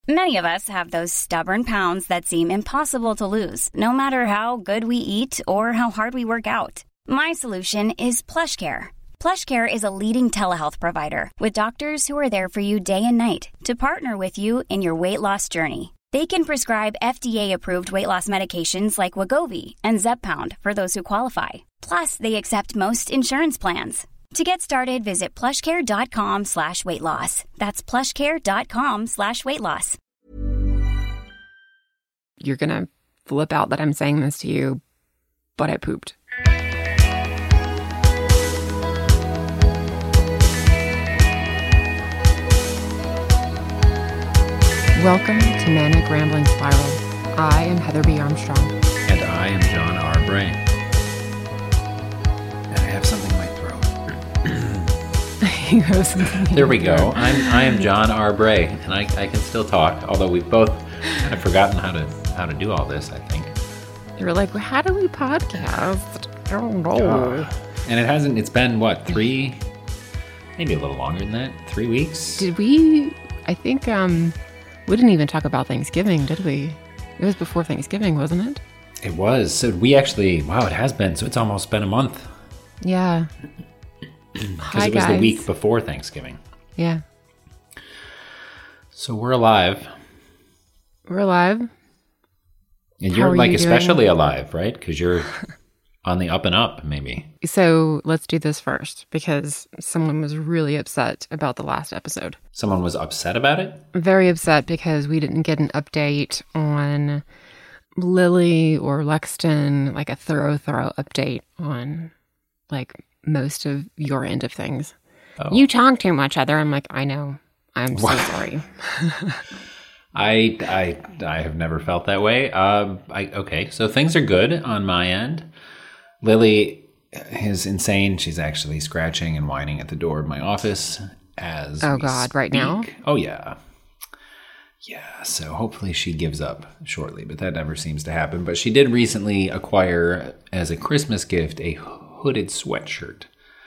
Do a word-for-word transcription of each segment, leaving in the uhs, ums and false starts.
Many of us have those stubborn pounds that seem impossible to lose, no matter how good we eat or how hard we work out. My solution is PlushCare. PlushCare is a leading telehealth provider with doctors who are there for you day and night to partner with you in your weight loss journey. They can prescribe F D A-approved weight loss medications like Wegovy and Zepbound for those who qualify. Plus, they accept most insurance plans. To get started, visit plushcare.com slash weight loss. That's plushcare.com slash weight loss. You're going to flip out that I'm saying this to you, but I pooped. Welcome to Manic Rambling Spiral. I am Heather B. Armstrong. And I am John R. Bray. And I have something in my throat. You have something there we go. I'm I am John R. Bray, and I, I can still talk, although we've both have forgotten how to how to do all this, I think. You were like, well, how do we podcast? I don't know. Uh, and it hasn't, it's been, what, three, maybe a little longer than that? Three weeks? Did we, I think, um, we didn't even talk about Thanksgiving, did we? It was before Thanksgiving, wasn't it? It was. So we actually, wow, it has been. So it's almost been a month. Yeah. Because it was guys. the week before Thanksgiving. Yeah. So we're alive. We're alive. And you're like you especially alive, right? Because you're on the up and up, maybe. So let's do this first, because someone was really upset about the last episode. Someone was upset about it? Very upset because we didn't get an update on Lily or Lexton, like a thorough, thorough update on like most of your end of things. Oh. You talk too much, Heather. I'm like, I know. I'm so sorry. I, I, I have never felt that way. Um, I, okay, so things are good on my end. Lily is insane. She's actually scratching and whining at the door of my office as Oh, we God, speak. right now? Oh, yeah. Yeah, so hopefully she gives up shortly, but that never seems to happen. But she did recently acquire, as a Christmas gift, a hooded sweatshirt,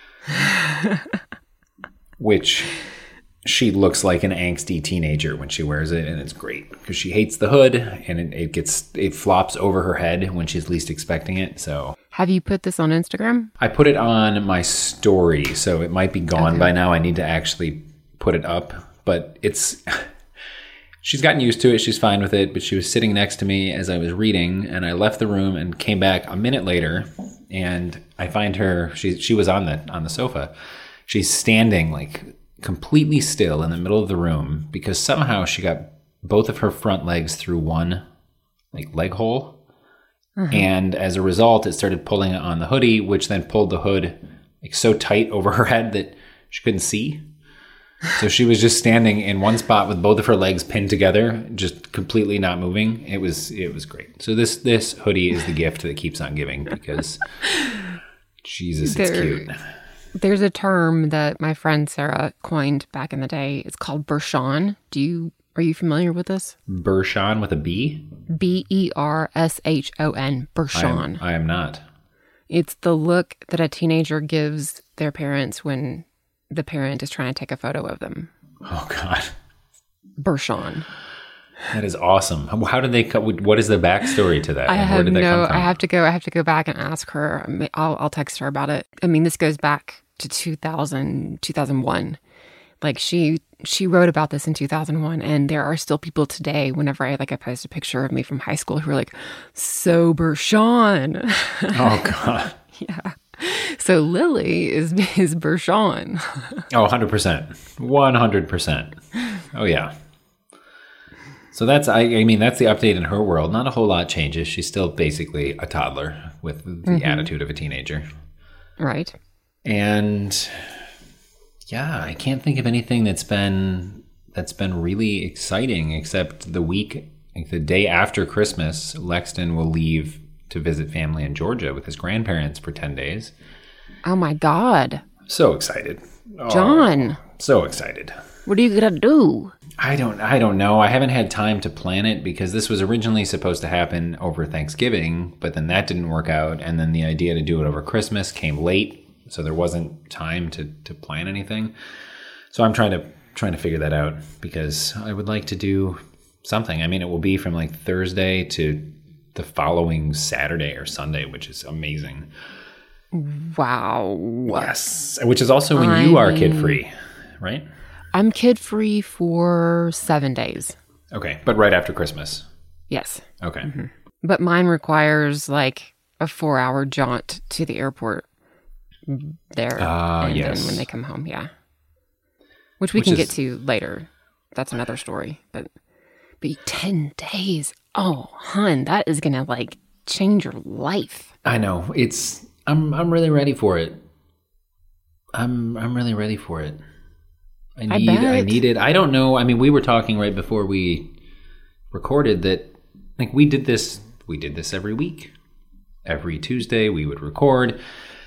which she looks like an angsty teenager when she wears it, and it's great because she hates the hood, and it, it gets it flops over her head when she's least expecting it. So, have you put this on Instagram? I put it on my story, so it might be gone okay. by now. I need to actually put it up, but it's. She's gotten used to it. She's fine with it, but she was sitting next to me as I was reading, and I left the room and came back a minute later, and I find her. She she was on the on the sofa. She's standing like completely still in the middle of the room because somehow she got both of her front legs through one like leg hole, mm-hmm. and as a result, it started pulling on the hoodie, which then pulled the hood like so tight over her head that she couldn't see. So she was just standing in one spot with both of her legs pinned together, just completely not moving. It was it was great. So this this hoodie is the gift that keeps on giving because Jesus, it's there, cute. There's a term that my friend Sarah coined back in the day. It's called Bershon. Do you are you familiar with this? Bershon with a B? B E R S H O N. Bershon. I am, I am not. It's the look that a teenager gives their parents when the parent is trying to take a photo of them. Oh, God. Bershon. That is awesome. How did they cut? What is the backstory to that? I have Where did that no, come from? I have to go, I have to go back and ask her. I'll, I'll text her about it. I mean, this goes back to two thousand, two thousand one. Like she, she wrote about this in two thousand one, and there are still people today, whenever I like, I post a picture of me from high school who are like, so Bershon. Oh, God. Yeah. So Lily is is Bershon. Oh, one hundred percent. one hundred percent. Oh, yeah. So that's, I, I mean, that's the update in her world. Not a whole lot changes. She's still basically a toddler with the mm-hmm. attitude of a teenager. Right. And yeah, I can't think of anything that's been, that's been really exciting except the week, like the day after Christmas, Lexton will leave to visit family in Georgia with his grandparents for ten days. Oh my God. So excited. Oh, John. So excited. What are you going to do? I don't I don't know. I haven't had time to plan it because this was originally supposed to happen over Thanksgiving, but then that didn't work out. And then the idea to do it over Christmas came late, so there wasn't time to, to plan anything. So I'm trying to trying to figure that out because I would like to do something. I mean, it will be from like Thursday to the following Saturday or Sunday, which is amazing. Wow. Yes. Which is also when you are kid-free, right? I'm kid-free for seven days. Okay. But right after Christmas. Yes. Okay. Mm-hmm. But mine requires like a four-hour jaunt to the airport there. Ah, uh, and yes. then when they come home, yeah. Which we Which can is... get to later. That's another story. But, but ten days. Oh, hun, that is going to like change your life. I know. It's... I'm I'm really ready for it. I'm I'm really ready for it. I need I, bet. I need it. I don't know. I mean, we were talking right before we recorded that like we did this we did this every week. Every Tuesday we would record.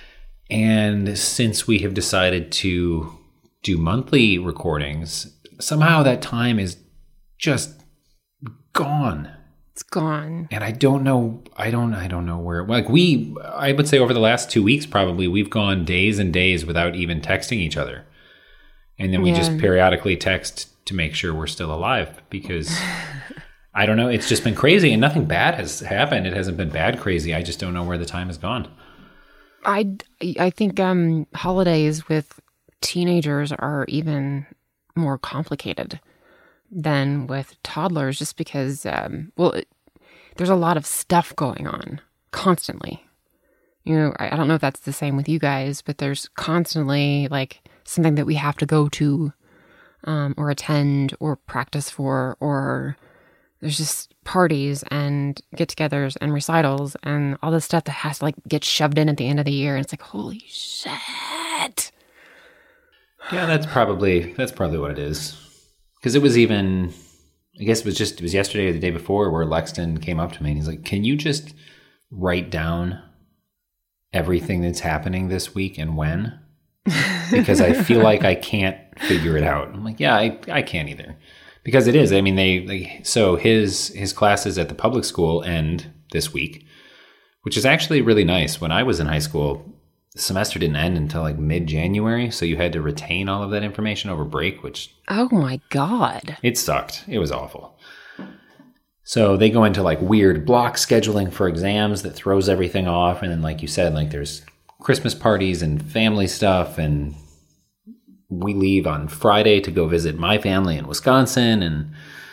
And since we have decided to do monthly recordings, somehow that time is just gone. It's gone. And I don't know, I don't, I don't know where, like we, I would say over the last two weeks, probably we've gone days and days without even texting each other. And then we yeah. just periodically text to make sure we're still alive because I don't know. It's just been crazy and nothing bad has happened. It hasn't been bad crazy. I just don't know where the time has gone. I, I think um, holidays with teenagers are even more complicated than with toddlers just because, um, well, it, there's a lot of stuff going on constantly. You know, I, I don't know if that's the same with you guys, but there's constantly like something that we have to go to um, or attend or practice for, or there's just parties and get-togethers and recitals and all this stuff that has to like get shoved in at the end of the year. And it's like, holy shit. Yeah, that's probably, that's probably what it is. Because it was even, I guess it was just, it was yesterday or the day before where Lexton came up to me and he's like, can you just write down everything that's happening this week and when? Because I feel like I can't figure it out. I'm like, yeah, I, I can't either. Because it is. I mean, they, they so his his classes at the public school end this week, which is actually really nice. When I was in high school, the semester didn't end until like mid-January, so you had to retain all of that information over break, which... Oh my God. It sucked. It was awful. So they go into like weird block scheduling for exams that throws everything off. And then like you said, like there's Christmas parties and family stuff. And we leave on Friday to go visit my family in Wisconsin. And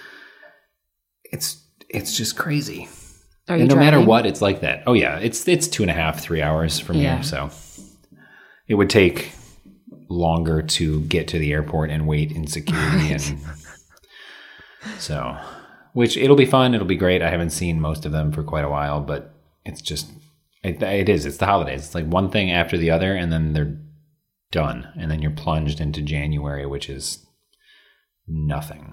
it's it's just crazy. Are you and no driving? matter what, it's like that. Oh yeah, it's it's two and a half, three hours from yeah. here. So it would take longer to get to the airport and wait in security. and so, which it'll be fun. It'll be great. I haven't seen most of them for quite a while, but it's just, it, it is. It's the holidays. It's like one thing after the other, and then they're done. And then you're plunged into January, which is nothing.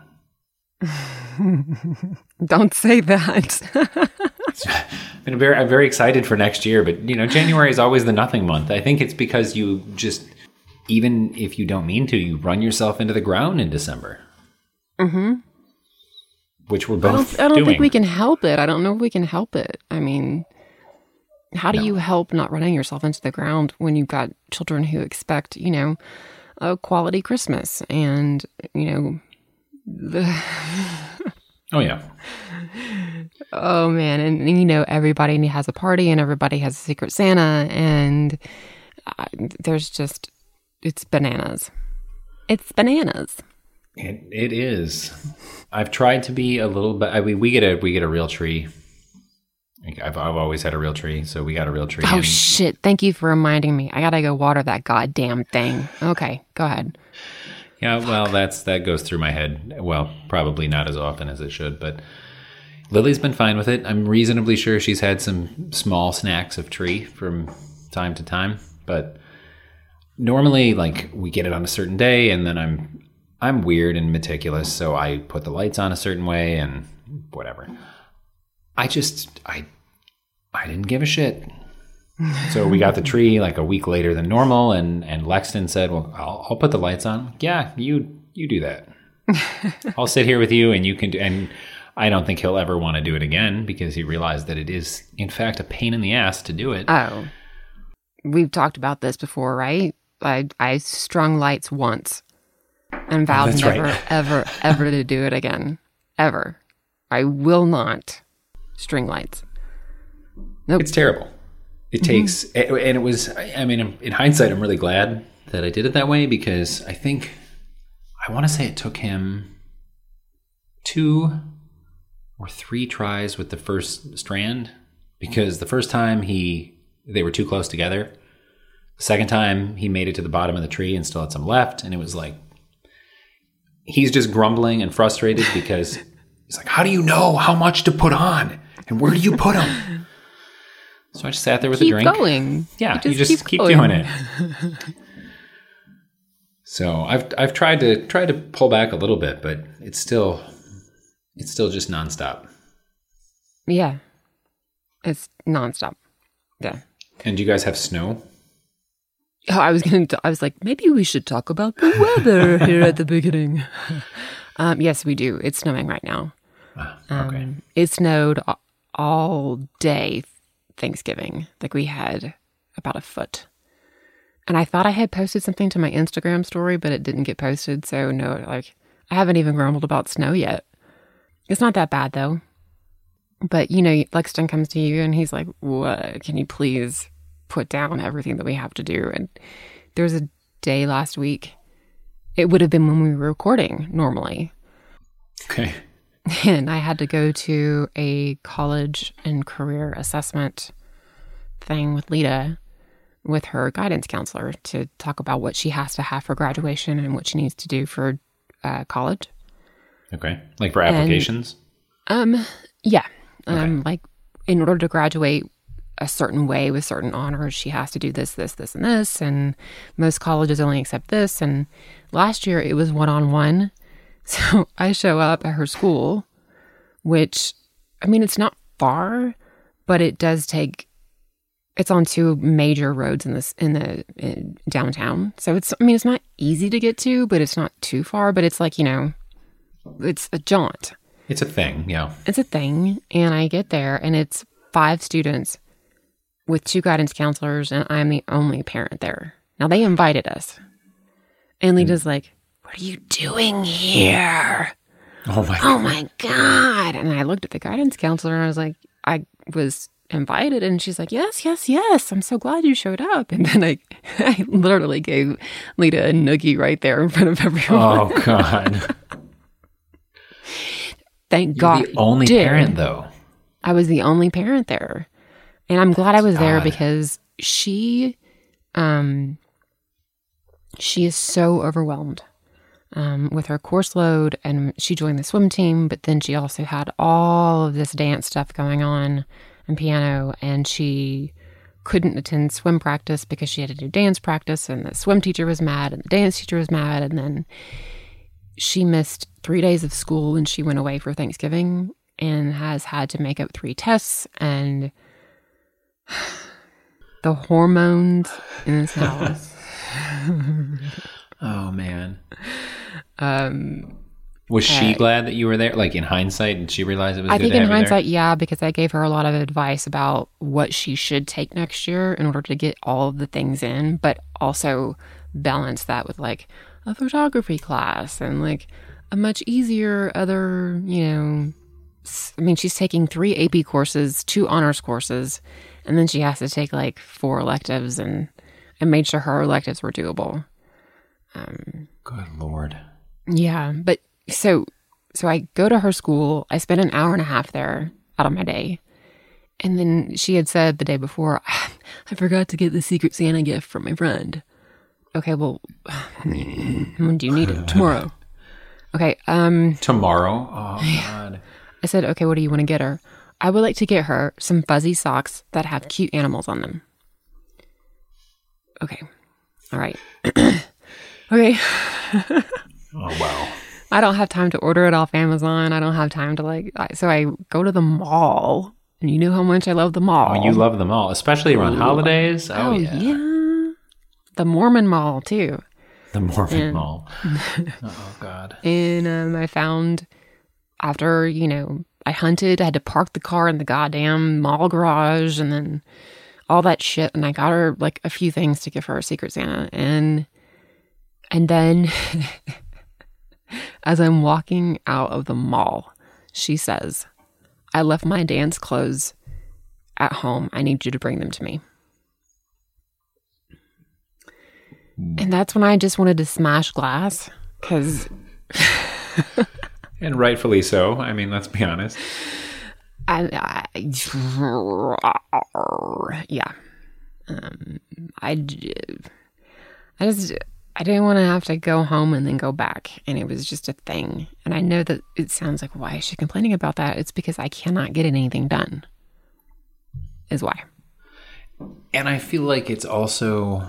Don't say that. I'm very, I'm very excited for next year, but you know, January is always the nothing month. I think it's because you just, even if you don't mean to, you run yourself into the ground in December. Mm-hmm. Which we're both I don't, I don't doing. think we can help it. I don't know if we can help it. I mean, how do no. you help not running yourself into the ground when you've got children who expect, you know, a quality Christmas and, you know, the... Oh, yeah. Oh, man. And, and, you know, everybody has a party and everybody has a Secret Santa. And uh, there's just, it's bananas. It's bananas. It, it is. I've tried to be a little bit, I mean, we get a, we get a real tree. I've, I've always had a real tree. So we got a real tree. Oh, and, shit. Thank you for reminding me. I got to go water that goddamn thing. Okay. Go ahead. Yeah, well, that's that goes through my head. Well, probably not as often as it should, but Lily's been fine with it. I'm reasonably sure she's had some small snacks of tree from time to time, but normally, like, we get it on a certain day, and then I'm I'm weird and meticulous, so I put the lights on a certain way and whatever. I just I I didn't give a shit. So we got the tree like a week later than normal, and, and Lexton said, well, I'll, I'll put the lights on. Yeah, you you do that. I'll sit here with you, and you can do, and I don't think he'll ever want to do it again because he realized that it is, in fact, a pain in the ass to do it. Oh. We've talked about this before, right? I, I strung lights once and vowed oh, never, right. ever, ever to do it again. Ever. I will not string lights. Nope. It's terrible. It mm-hmm. takes, and it was, I mean, in hindsight, I'm really glad that I did it that way because I think, I want to say it took him two or three tries with the first strand because the first time he, they were too close together. The second time he made it to the bottom of the tree and still had some left. And it was like, he's just grumbling and frustrated because he's like, how do you know how much to put on? And where do you put them? So I just sat there with keep a drink. Going. Yeah, you just, you just keep, keep going. doing it. So I've I've tried to try to pull back a little bit, but it's still it's still just nonstop. Yeah, it's nonstop. Yeah. And do you guys have snow? Oh, I was gonna. T- I was like, maybe we should talk about the weather here at the beginning. Um, yes, we do. It's snowing right now. Ah, okay. Um, it snowed all day Thanksgiving. Like we had about a foot. And I thought I had posted something to my Instagram story, but it didn't get posted. So no, like I haven't even grumbled about snow yet. It's not that bad though. But you know, Lexington comes to you and he's like, what? Can you please put down everything that we have to do? And there was a day last week. It would have been when we were recording normally. Okay. And I had to go to a college and career assessment thing with Lita, with her guidance counselor, to talk about what she has to have for graduation and what she needs to do for uh, college. Okay. Like for applications? And, um, yeah. Okay. Um, like in order to graduate a certain way with certain honors, she has to do this, this, this, and this. And most colleges only accept this. And last year it was one-on-one. So I show up at her school, which, I mean, it's not far, but it does take, it's on two major roads in this, in the in downtown. So it's, I mean, it's not easy to get to, but it's not too far, but it's like, you know, it's a jaunt. It's a thing, yeah. It's a thing. And I get there and it's five students with two guidance counselors, and I'm the only parent there. Now they invited us. And Lita's mm. like, what are you doing here? Oh my Oh God. my God. And I looked at the guidance counselor and I was like, I was invited. And she's like, yes, yes, yes. I'm so glad you showed up. And then I, I literally gave Lita a noogie right there in front of everyone. Oh God. Thank You're God. the only did. parent though. I was the only parent there. And I'm glad I was That's there odd. because she, um, she is so overwhelmed. Um, with her course load, and she joined the swim team, but then she also had all of this dance stuff going on and piano, and she couldn't attend swim practice because she had to do dance practice, and the swim teacher was mad and the dance teacher was mad, and then she missed three days of school and she went away for Thanksgiving and has had to make up three tests, and the hormones in this house. Oh man. Um, was she uh, glad that you were there? Like in hindsight, did she realize it was I good think to in have you hindsight, there? yeah, because I gave her a lot of advice about what she should take next year in order to get all of the things in, but also balance that with like a photography class and like a much easier other, you know, I mean, she's taking three A P courses, two honors courses, and then she has to take like four electives, and I made sure her electives were doable. Um, Good Lord. Yeah, but so so I go to her school. I spend an hour and a half there out of my day. And then she had said the day before, I forgot to get the Secret Santa gift from my friend. Okay, well, when do you need it? Tomorrow. Okay. Um, Tomorrow? Oh, God. I said, okay, what do you want to get her? I would like to get her some fuzzy socks that have cute animals on them. Okay. All right. Okay. Oh, wow. I don't have time to order it off Amazon. I don't have time to like, I, so I go to the mall, and you know how much I love the mall. Oh, you love them all, especially around Ooh. holidays. Oh, oh yeah. yeah. The Mormon Mall too. The Mormon and, Mall. Oh, God. And um, I found, after, you know, I hunted, I had to park the car in the goddamn mall garage and then all that shit. And I got her like a few things to give her a Secret Santa. And, and then as I'm walking out of the mall, she says, I left my dance clothes at home. I need you to bring them to me. And that's when I just wanted to smash glass because... And rightfully so. I mean, let's be honest. I, I yeah. Um, I, I just, I didn't want to have to go home and then go back. And it was just a thing. And I know that it sounds like, why is she complaining about that? It's because I cannot get anything done, is why. And I feel like it's also,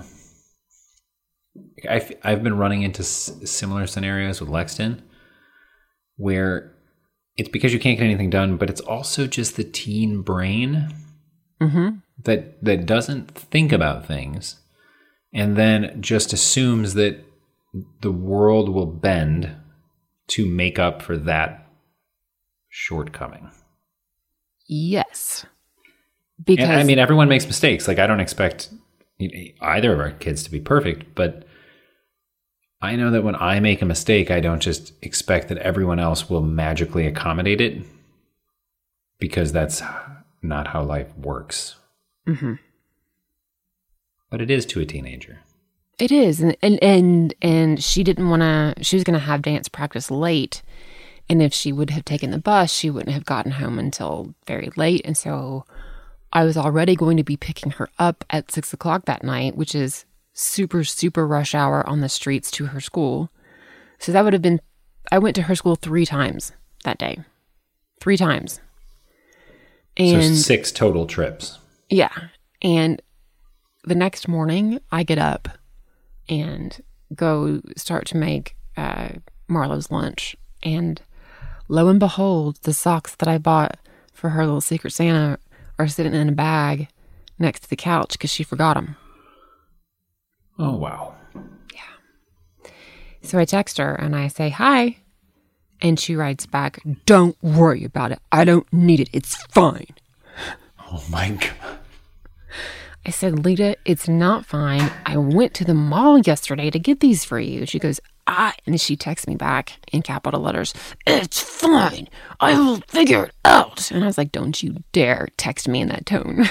I've, I've been running into s- similar scenarios with Lexton where it's because you can't get anything done, but it's also just the teen brain mm-hmm. that that doesn't think about things and then just assumes that the world will bend to make up for that shortcoming. Yes. Because and, I mean, everyone makes mistakes. Like, I don't expect either of our kids to be perfect, but I know that when I make a mistake, I don't just expect that everyone else will magically accommodate it, because that's not how life works. Mm-hmm. But it is to a teenager. It is. And and and, and she didn't want to, she was going to have dance practice late. And if she would have taken the bus, she wouldn't have gotten home until very late. And so I was already going to be picking her up at six o'clock that night, which is super, super rush hour on the streets to her school. So that would have been, I went to her school three times that day. Three times. And so six total trips. Yeah. And the next morning, I get up and go start to make uh, Marlo's lunch. And lo and behold, the socks that I bought for her little Secret Santa are sitting in a bag next to the couch because she forgot them. Oh, wow. Yeah. So I text her and I say, hi. And she writes back, don't worry about it. I don't need it. It's fine. Oh, my God. I said, Lita, it's not fine. I went to the mall yesterday to get these for you. She goes, ah, and she texts me back in capital letters, it's fine. I will figure it out. And I was like, don't you dare text me in that tone.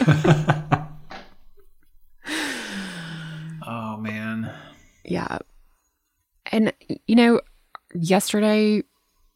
Oh, man. Yeah. And, you know, yesterday,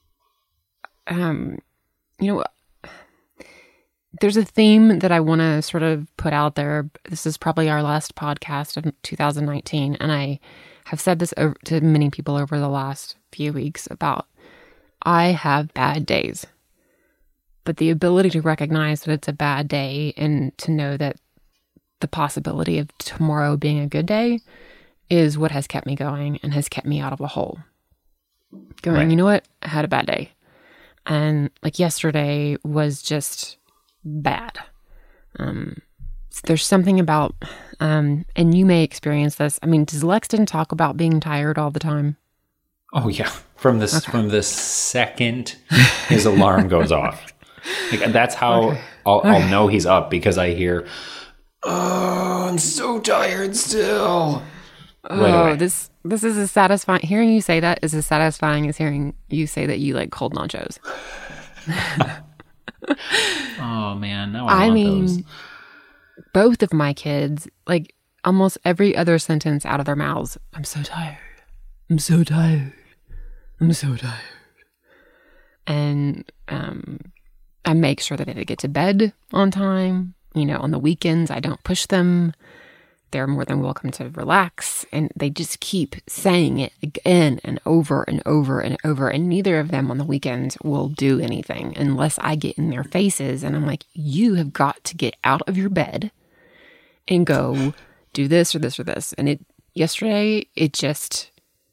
um, you know, there's a theme that I want to sort of put out there. This is probably our last podcast of two thousand nineteen. And I have said this over, to many people over the last few weeks about I have bad days. But the ability to recognize that it's a bad day and to know that the possibility of tomorrow being a good day is what has kept me going and has kept me out of a hole. Going, right. You know what? I had a bad day. And like yesterday was just bad. Um, so there's something about, um, and you may experience this. I mean, does Lexton talk about being tired all the time? Oh yeah. From this, okay. From the second his alarm goes off. Like, that's how okay. I'll, okay. I'll know he's up, because I hear, oh, I'm so tired still. Oh, right this this is as satisfying. Hearing you say that is as satisfying as hearing you say that you like cold nachos. Oh man, now I, I want mean, those. Both of my kids, like almost every other sentence out of their mouths, I'm so tired. I'm so tired. I'm so tired. And um, I make sure that they get to bed on time. You know, on the weekends, I don't push them. They're more than welcome to relax. And they just keep saying it again and over and over and over. And neither of them on the weekends will do anything unless I get in their faces. And I'm like, you have got to get out of your bed and go do this or this or this. And it yesterday, it just,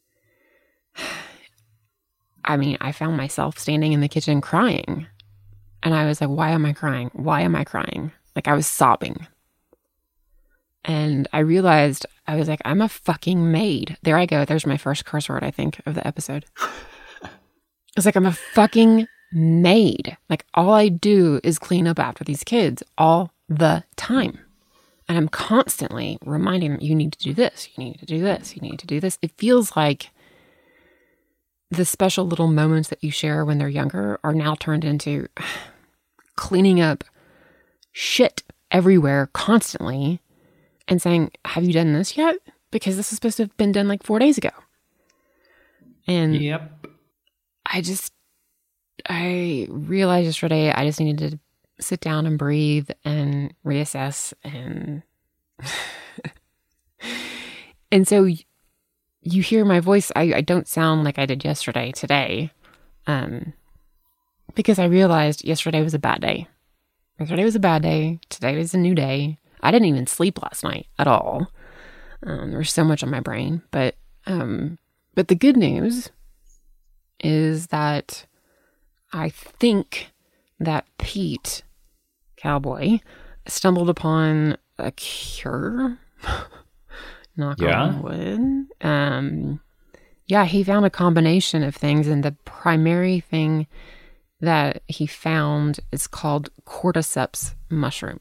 I mean, I found myself standing in the kitchen crying. And I was like, why am I crying? Why am I crying? Like, I was sobbing. And I realized, I was like, I'm a fucking maid. There I go. There's my first curse word, I think, of the episode. It's like, I'm a fucking maid. Like, all I do is clean up after these kids all the time. And I'm constantly reminding them, you need to do this. You need to do this. You need to do this. It feels like the special little moments that you share when they're younger are now turned into cleaning up shit everywhere constantly and saying, have you done this yet? Because this is supposed to have been done like four days ago. And yep. I just, I realized yesterday I just needed to sit down and breathe and reassess. And, and so you hear my voice. I, I don't sound like I did yesterday today. Um, because I realized yesterday was a bad day. Yesterday was a bad day. Today was a new day. I didn't even sleep last night at all. Um, there was so much on my brain. But um, but the good news is that I think that Pete, Cowboy, stumbled upon a cure. Knock yeah. on wood. Um, yeah, he found a combination of things, and the primary thing that he found is called cordyceps mushroom.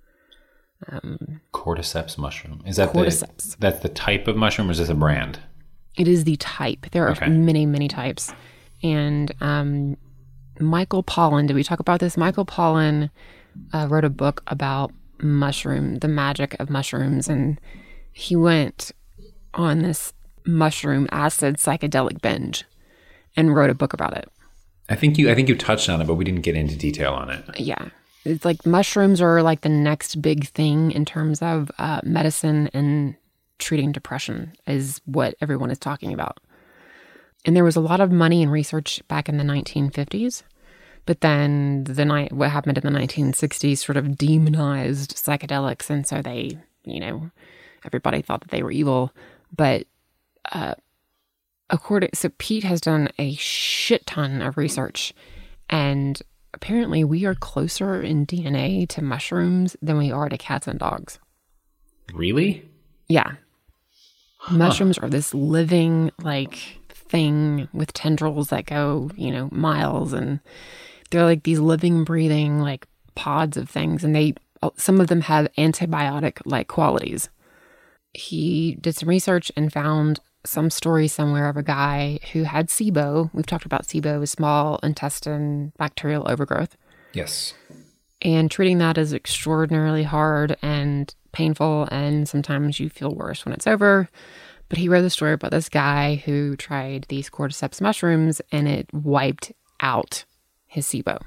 Um, cordyceps mushroom. Is that cordyceps. the that's the type of mushroom, or is this a brand? It is the type. There are okay. many, many types. And um, Michael Pollan, did we talk about this? Michael Pollan uh, wrote a book about mushroom, the magic of mushrooms, and he went on this mushroom acid psychedelic binge and wrote a book about it. I think you I think you touched on it, but we didn't get into detail on it. Yeah. It's like mushrooms are like the next big thing in terms of uh, medicine and treating depression is what everyone is talking about. And there was a lot of money and research back in the nineteen fifties. But then the night what happened in the nineteen sixties sort of demonized psychedelics. And so they, you know, everybody thought that they were evil. But uh, according, so Pete has done a shit ton of research, and apparently we are closer in D N A to mushrooms than we are to cats and dogs. Really? Yeah. Huh. Mushrooms are this living, like, thing with tendrils that go, you know, miles, and they're like these living, breathing, like, pods of things, and they, some of them have antibiotic-like qualities. He did some research and found some story somewhere of a guy who had SIBO. We've talked about SIBO, small intestine bacterial overgrowth. Yes. And treating that is extraordinarily hard and painful, and sometimes you feel worse when it's over. But he wrote the story about this guy who tried these cordyceps mushrooms, and it wiped out his SIBO.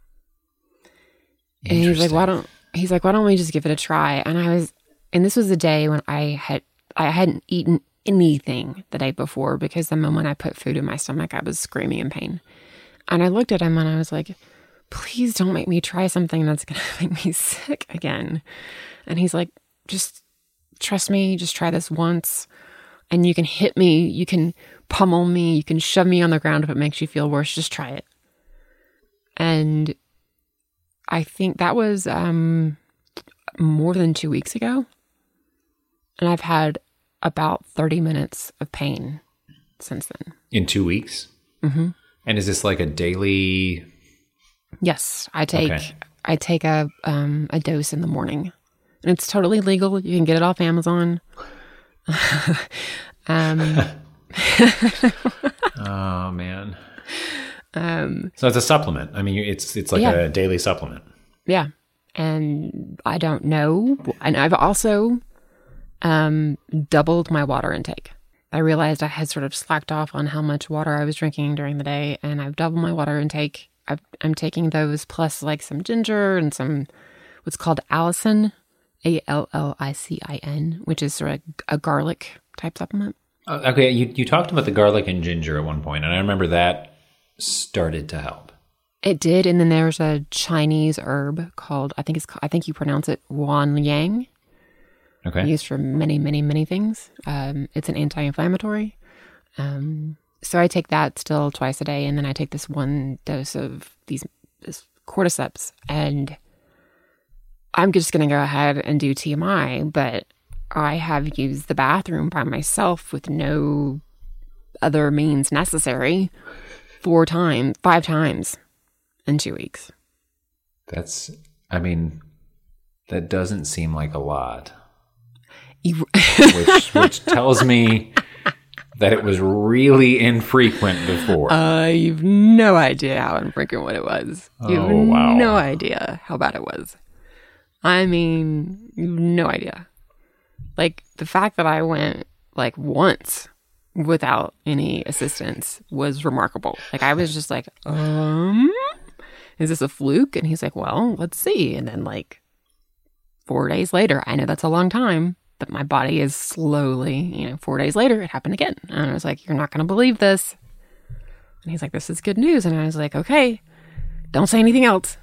And he's like, why don't he's like, why don't we just give it a try? And I was, and this was the day when I had I hadn't eaten anything the day before, because the moment I put food in my stomach, I was screaming in pain. And I looked at him and I was like, please don't make me try something that's going to make me sick again. And he's like, just trust me, just try this once. And you can hit me, you can pummel me, you can shove me on the ground if it makes you feel worse. Just try it. And I think that was um, more than two weeks ago. And I've had about thirty minutes of pain since then. In two weeks? Mm-hmm. And is this like a daily? Yes, I take okay. I take a um, a dose in the morning, and it's totally legal. You can get it off Amazon. um, oh man. Um, so it's a supplement. I mean, it's it's like yeah. a daily supplement. Yeah, and I don't know, and I've also um, doubled my water intake. I realized I had sort of slacked off on how much water I was drinking during the day, and I've doubled my water intake. I've, I'm taking those plus like some ginger and some what's called allicin, A L L I C I N, which is sort of a garlic type supplement. Uh, okay, you you talked about the garlic and ginger at one point, and I remember that started to help. It did, and then there's a Chinese herb called I think it's I think you pronounce it Wan Yang. Okay. Used for many, many, many things. Um, it's an anti-inflammatory. Um, so I take that still twice a day, and then I take this one dose of these this cordyceps, and I'm just going to go ahead and do T M I, but I have used the bathroom by myself with no other means necessary four times, five times in two weeks. That's, I mean, that doesn't seem like a lot. You, which, which tells me that it was really infrequent before. Uh, you've no idea how infrequent it was. You have Oh, wow. no idea how bad it was. I mean, no idea. Like, the fact that I went, like, once without any assistance was remarkable. Like, I was just like, um, is this a fluke? And he's like, well, let's see. And then, like, four days later, I know that's a long time, but my body is slowly, you know, four days later, it happened again. And I was like, you're not going to believe this. And he's like, this is good news. And I was like, okay, don't say anything else.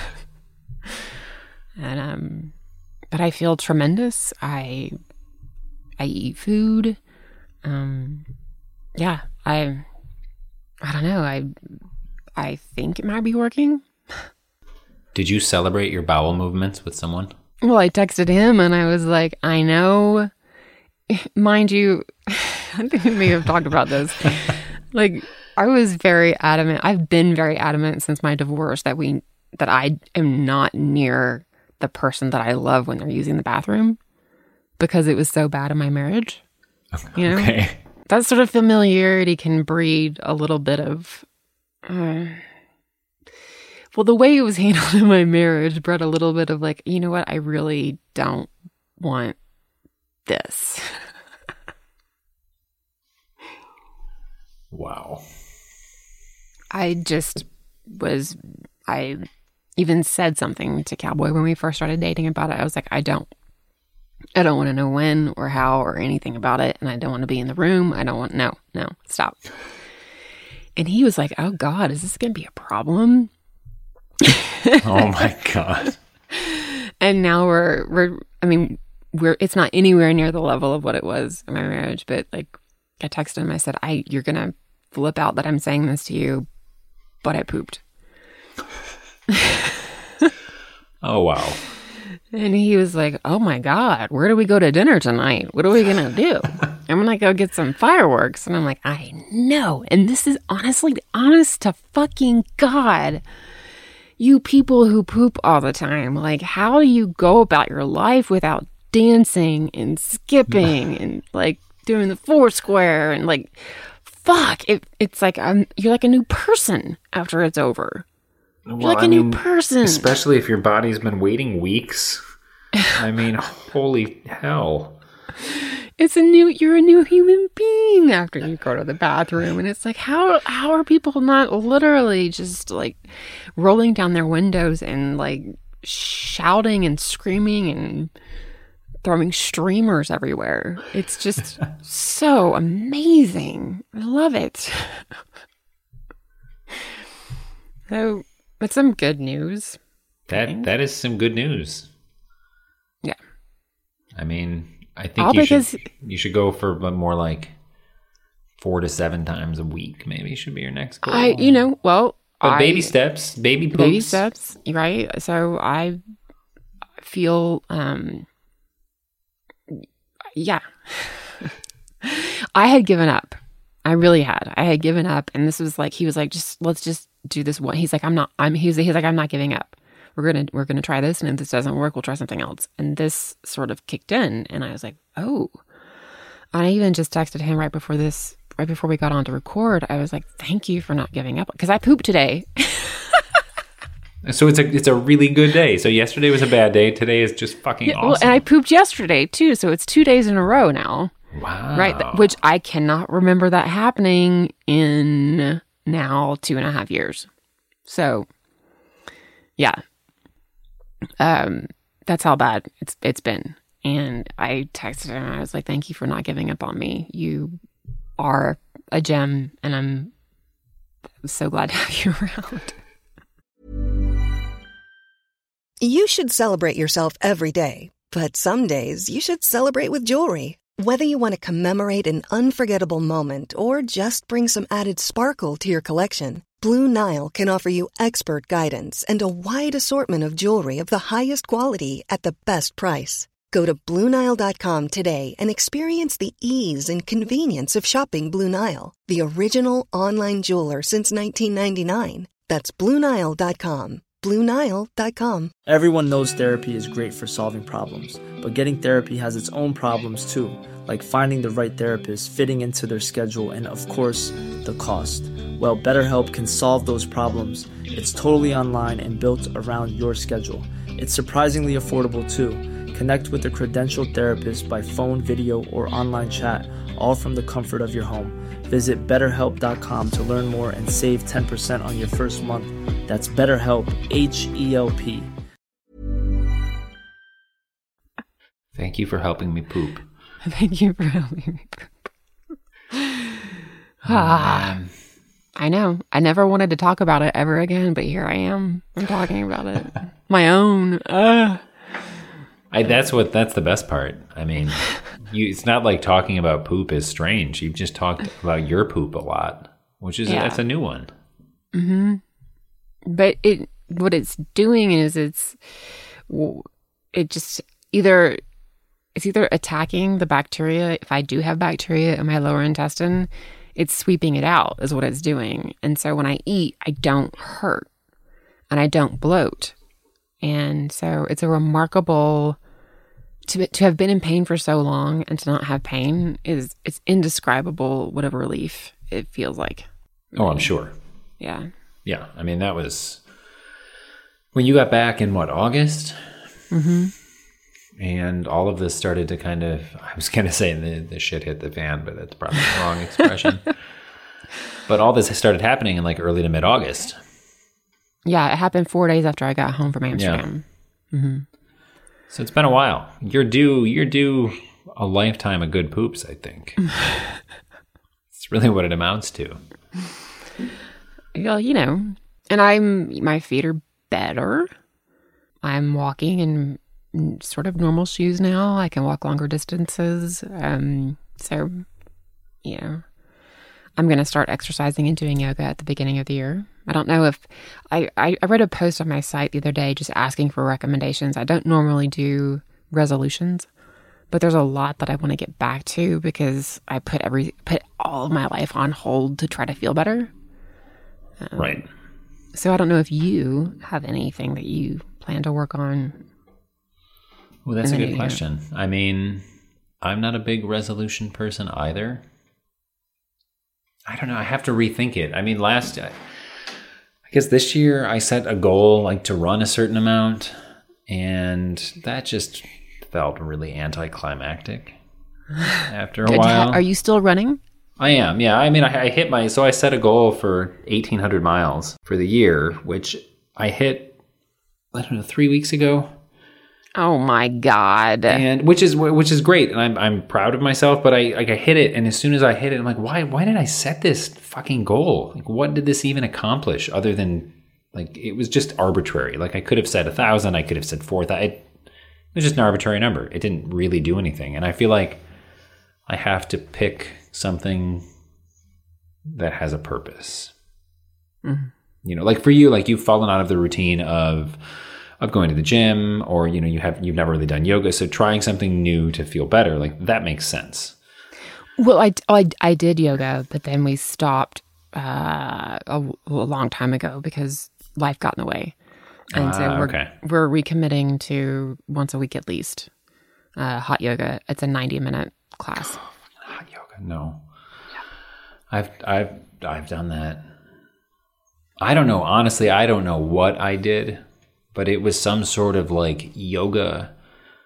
and, um, but I feel tremendous. I, I eat food. Um, yeah, I, I don't know. I, I think it might be working. Did you celebrate your bowel movements with someone? Well, I texted him and I was like, I know, mind you, I think we may have talked about this. Like, I was very adamant. I've been very adamant since my divorce that we, that I am not near the person that I love when they're using the bathroom because it was so bad in my marriage. You know? Okay. That sort of familiarity can breed a little bit of, uh, well, the way it was handled in my marriage bred a little bit of like, you know what? I really don't want this. Wow. I just was, I even said something to Cowboy when we first started dating about it. I was like, I don't, I don't want to know when or how or anything about it. And I don't want to be in the room. I don't want, no, no, stop. And he was like, oh God, is this going to be a problem? Oh my God. And now we're, we're, I mean, we're, it's not anywhere near the level of what it was in my marriage, but like I texted him, I said, I, you're going to flip out that I'm saying this to you, but I pooped. Oh, wow. And he was like, oh my God, where do we go to dinner tonight? What are we going to do? I'm going to go get some fireworks. And I'm like, I know. And this is honestly, honest to fucking God. You people who poop all the time, like, how do you go about your life without dancing and skipping and like doing the four square and like, fuck, it, it's like um, you're like a new person after it's over. You're Well, like a I new mean, person. Especially if your body's been waiting weeks. I mean, holy hell. It's a new, you're a new human being after you go to the bathroom. And it's like, how, how are people not literally just like rolling down their windows and like shouting and screaming and throwing streamers everywhere? It's just so amazing. I love it. So, but some good news. That That is some good news. Yeah. I mean, I think All you because should you should go for more like four to seven times a week. Maybe should be your next goal. I, you know, well, but I, baby steps, baby poops. baby steps, right? So I feel, um, yeah, I had given up. I really had. I had given up, and this was like he was like, just let's just do this one. He's like, I'm not. I'm. He's he's like, I'm not giving up. We're gonna we're gonna try this, and if this doesn't work, we'll try something else. And this sort of kicked in, and I was like, oh. And I even just texted him right before this, right before we got on to record. I was like, thank you for not giving up, because I pooped today. So it's a it's a really good day. So yesterday was a bad day. Today is just fucking Yeah, awesome. well, and I pooped yesterday too, so it's two days in a row now. Wow. Right, th- which I cannot remember that happening in now two and a half years. So, yeah, um, that's how bad it's it's been. And I texted him, and I was like, "Thank you for not giving up on me. You are a gem, and I'm so glad to have you around." You should celebrate yourself every day, but some days you should celebrate with jewelry. Whether you want to commemorate an unforgettable moment or just bring some added sparkle to your collection, Blue Nile can offer you expert guidance and a wide assortment of jewelry of the highest quality at the best price. Go to Blue Nile dot com today and experience the ease and convenience of shopping Blue Nile, the original online jeweler since nineteen ninety-nine. That's Blue Nile dot com. Blue Nile dot com. Everyone knows therapy is great for solving problems, but getting therapy has its own problems too, like finding the right therapist, fitting into their schedule, and of course, the cost. Well, BetterHelp can solve those problems. It's totally online and built around your schedule. It's surprisingly affordable too. Connect with a credentialed therapist by phone, video, or online chat, all from the comfort of your home. Visit better help dot com to learn more and save ten percent on your first month. That's BetterHelp, H E L P. Thank you for helping me poop. Thank you for helping me poop. Ah, Um, I know. I never wanted to talk about it ever again, but here I am. I'm talking about it. My own. Uh. I, that's what. That's the best part. I mean, you, it's not like talking about poop is strange. You've just talked about your poop a lot, which is Yeah. that's a new one. Mm-hmm. But it, what it's doing is it's, it just either, it's either attacking the bacteria. If I do have bacteria in my lower intestine, it's sweeping it out is what it's doing. And so when I eat, I don't hurt and I don't bloat. And so it's a remarkable, to to have been in pain for so long and to not have pain is, it's indescribable what a relief it feels like. Oh, I'm sure. Yeah. Yeah, I mean that was when you got back in what, August, Mm-hmm. and all of this started to kind of. I was gonna say the the shit hit the fan, but that's probably the wrong expression. But all this started happening in like early to mid August. Yeah, it happened four days after I got home from Amsterdam. Yeah. Mm-hmm. So it's been a while. You're due. You're due a lifetime of good poops, I think. It's really what it amounts to. Well, you know, and I'm, my feet are better. I'm walking in sort of normal shoes now. I can walk longer distances. Um, so, you know, I'm going to start exercising and doing yoga at the beginning of the year. I don't know if, I, I, I read a post on my site the other day just asking for recommendations. I don't normally do resolutions, but there's a lot that I want to get back to because I put every, put all of my life on hold to try to feel better. Um, Right. So I don't know if you have anything that you plan to work on. Well, that's a in the good new question. I mean, I'm not a big resolution person either. I don't know. I have to rethink it. I mean, last, I guess this year I set a goal like to run a certain amount, and that just felt really anticlimactic after a Did- while. Are you still running? I am, yeah. I mean, I, I hit my, so I set a goal for eighteen hundred miles for the year, which I hit, I don't know, three weeks ago. Oh my God. And which is which is great, and I'm I'm proud of myself. But I like I hit it, and as soon as I hit it, I'm like, why why did I set this fucking goal? Like, what did this even accomplish other than like it was just arbitrary? Like I could have said a thousand, I could have said four thousand. It, it was just an arbitrary number. It didn't really do anything, and I feel like I have to pick something that has a purpose. Mm-hmm. You know, like for you, like you've fallen out of the routine of. of going to the gym, or you know you have you've never really done yoga, so trying something new to feel better, like that makes sense. Well, I, I, I did yoga, but then we stopped uh, a, a long time ago because life got in the way, and Ah, so we're okay. we're recommitting to once a week at least. Uh, hot yoga. It's a ninety minute class. Hot yoga, no. I've I've I've done that. I don't know, honestly. I don't know what I did. But it was some sort of like yoga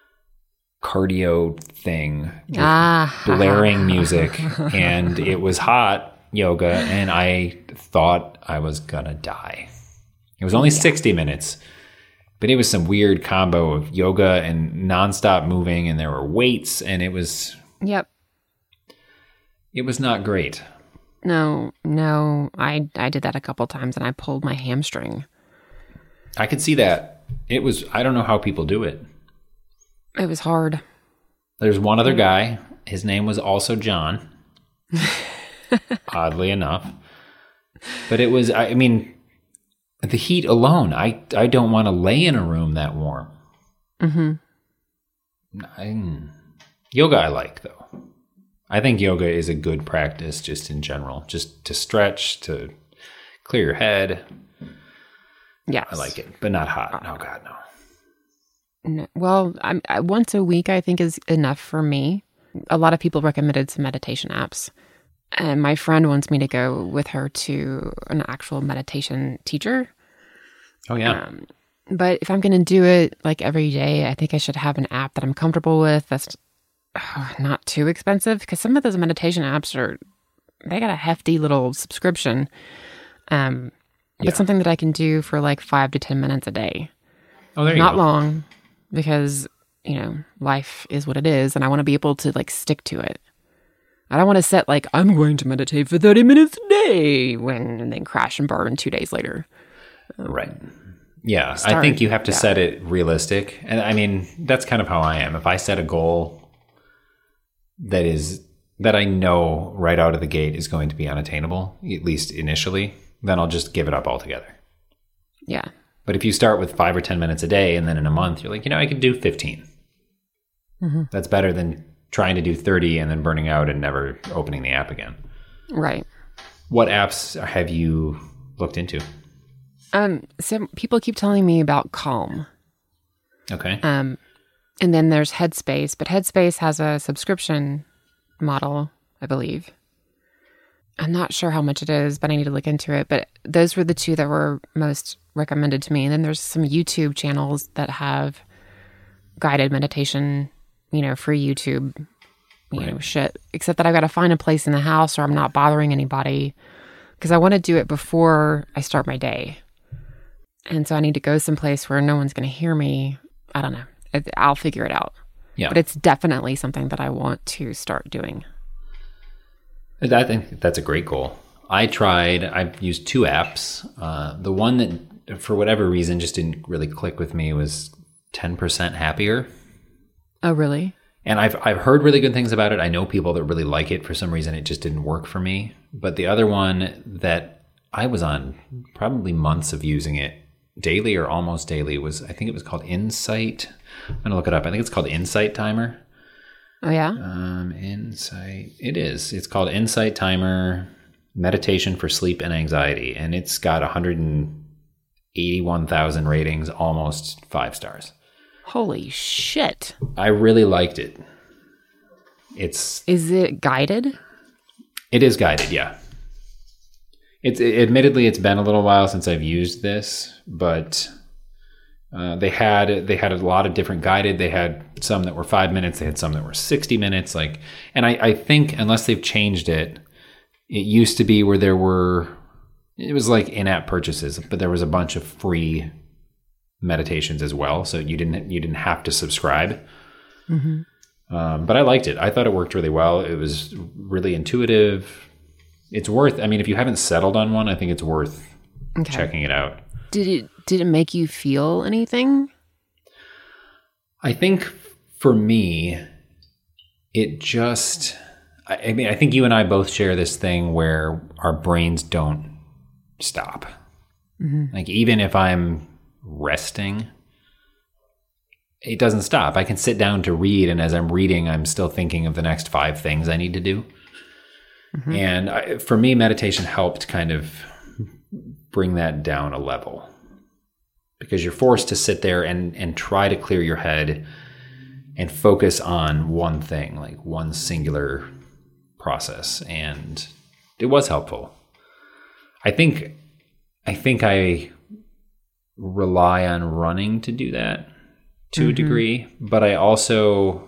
cardio thing with Ah. blaring music, and it was hot yoga, and I thought I was gonna die. It was only sixty minutes, but it was some weird combo of yoga and nonstop moving, and there were weights, and it was Yep. it was not great. No, no. I I did that a couple times, and I pulled my hamstring. I could see that. It was, I don't know how people do it. It was hard. There's one other guy. His name was also John. Oddly enough. But it was, I mean, the heat alone, I, I don't want to lay in a room that warm. Mm-hmm. I, yoga I like, though. I think yoga is a good practice just in general. Just to stretch, to clear your head. Yes. I like it, but not hot. Oh, God, no. No, well, I'm, I, once a week, I think, is enough for me. A lot of people recommended some meditation apps. And my friend wants me to go with her to an actual meditation teacher. Oh, yeah. Um, but if I'm going to do it like every day, I think I should have an app that I'm comfortable with that's uh, not too expensive. Because some of those meditation apps are, they got a hefty little subscription. Um, but Yeah. something that I can do for like five to ten minutes a day. Oh, there you Not go. long, because, you know, life is what it is. And I want to be able to like stick to it. I don't want to set like, I'm going to meditate for thirty minutes a day when, and then crash and burn two days later. Right. Yeah. Start, I think you have to yeah. set it realistic. And I mean, that's kind of how I am. If I set a goal that is, that I know right out of the gate is going to be unattainable, at least initially, then I'll just give it up altogether. Yeah. But if you start with five or ten minutes a day and then in a month, you're like, you know, I could do fifteen. Mm-hmm. That's better than trying to do thirty and then burning out and never opening the app again. Right. What apps have you looked into? Um, so people keep telling me about Calm. Okay. Um, and then there's Headspace, but Headspace has a subscription model, I believe. I'm not sure how much it is, but I need to look into it. But those were the two that were most recommended to me. And then there's some YouTube channels that have guided meditation, you know, free YouTube, you Right. know, shit. Except that I've got to find a place in the house or I'm not bothering anybody because I want to do it before I start my day. And so I need to go someplace where no one's going to hear me. I don't know. It, I'll figure it out. Yeah. But it's definitely something that I want to start doing. I think that's a great goal. I tried, I've used two apps. Uh, the one that, for whatever reason, just didn't really click with me was ten percent Happier. Oh, really? And I've I've heard really good things about it. I know people that really like it. For some reason, it just didn't work for me. But the other one that I was on probably months of using it daily or almost daily was, I think it was called Insight. I'm going to look it up. I think it's called Insight Timer. Oh, yeah? Um, Insight. It is. It's called Insight Timer Meditation for Sleep and Anxiety. And it's got one hundred eighty-one thousand ratings, almost five stars. Holy shit. I really liked it. It's Is it guided? It is guided, yeah. It's it, admittedly it's been a little while since I've used this, but uh, they had they had a lot of different guided. They had some that were five minutes. They had some that were sixty minutes. Like, and I, I think unless they've changed it, it used to be where there were it was like in-app purchases, but there was a bunch of free meditations as well, so you didn't you didn't have to subscribe. Mm-hmm. Um, but I liked it. I thought it worked really well. It was really intuitive. It's worth. I mean, if you haven't settled on one, I think it's worth Okay. checking it out. Did it did it make you feel anything? I think for me, it just. I, I mean, I think you and I both share this thing where our brains don't stop. Mm-hmm. Like even if I'm resting, it doesn't stop. I can sit down to read, and as I'm reading, I'm still thinking of the next five things I need to do. Mm-hmm. And I, for me, meditation helped kind of bring that down a level, because you're forced to sit there and, and try to clear your head and focus on one thing, like one singular process. And it was helpful. I think, I think I rely on running to do that to mm-hmm. a degree, but I also,